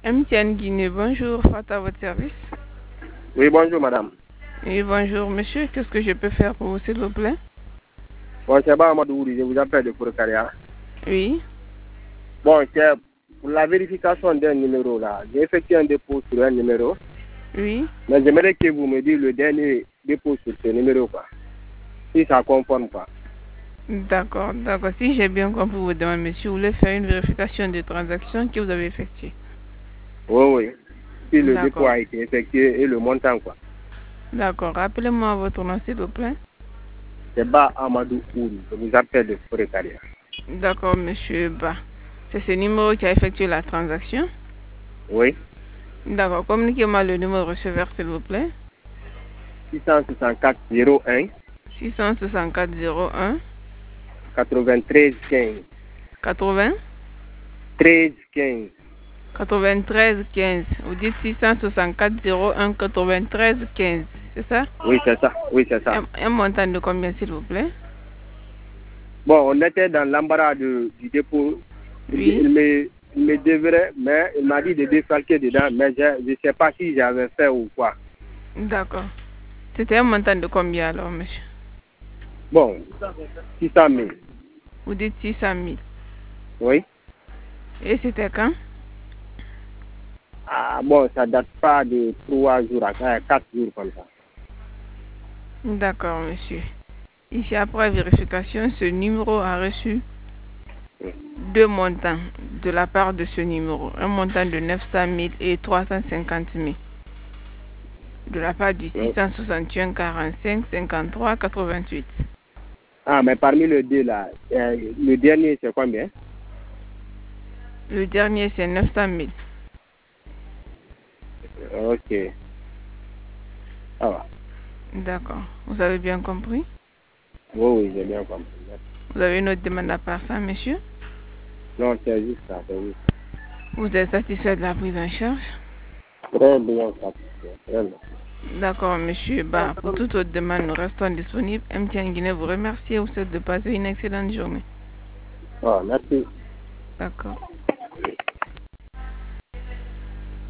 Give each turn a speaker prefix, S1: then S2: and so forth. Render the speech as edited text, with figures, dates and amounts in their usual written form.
S1: MTN Guinée, bonjour, Fata à votre service.
S2: Oui, bonjour madame.
S1: Oui, bonjour monsieur, qu'est-ce que je peux faire pour vous s'il vous plaît?
S2: Bon, c'est pas Amadou, je vous appelle de Fourcaria.
S1: Oui.
S2: Bon, c'est pour la vérification d'un numéro là. J'ai effectué un dépôt sur un numéro.
S1: Oui.
S2: Mais j'aimerais que vous me dites le dernier dépôt sur ce numéro quoi. Si ça conforme pas.
S1: D'accord. Si j'ai bien compris vos demandes, monsieur, vous voulez faire une vérification des transactions que vous avez effectuées.
S2: Oui. Si le dépôt
S1: D'accord.
S2: a été effectué et le montant quoi.
S1: D'accord. Rappelez-moi votre nom s'il vous plaît.
S2: C'est Ba Amadou Ouri. Je vous appelle de Fourcaria.
S1: D'accord, monsieur Ba. C'est ce numéro qui a effectué la transaction?
S2: Oui.
S1: D'accord. Communiquez-moi le numéro receveur s'il vous plaît.
S2: 664 01
S1: 664 01
S2: 93 15
S1: 80
S2: 13 15.
S1: 93 15. Vous dites 664 01 93 15. C'est ça?
S2: Oui, c'est ça. Oui, c'est ça.
S1: Un montant de combien, s'il vous plaît?
S2: Bon, on était dans l'embarras du dépôt.
S1: Oui.
S2: Il me devrait, mais il m'a dit de défalquer dedans, mais je ne sais pas si j'avais fait ou quoi.
S1: D'accord. C'était un montant de combien alors, monsieur?
S2: Bon, 600 000.
S1: Vous dites 600 000.
S2: Oui.
S1: Et c'était quand?
S2: Ah bon, ça date pas de 3 jours à 4 jours comme ça.
S1: D'accord, monsieur. Ici, après vérification, ce numéro a reçu deux montants de la part de ce numéro. Un montant de 900 000 et 350 000. De la part du 661 45 53 88.
S2: Ah, mais parmi les deux là, le dernier c'est combien?
S1: Le dernier, c'est 900 000.
S2: Ok. Ça va.
S1: D'accord. Vous avez bien compris?
S2: Oui, j'ai bien compris.
S1: Vous avez une autre demande à part ça, monsieur?
S2: Non, c'est juste ça, c'est juste.
S1: Vous êtes satisfait de la prise en charge?
S2: Très bien satisfait. Très bien.
S1: D'accord, monsieur. Pour toute autre demande, nous restons disponibles. MTN Guinée vous remercie et vous souhaite de passer une excellente journée.
S2: Ah, merci.
S1: D'accord.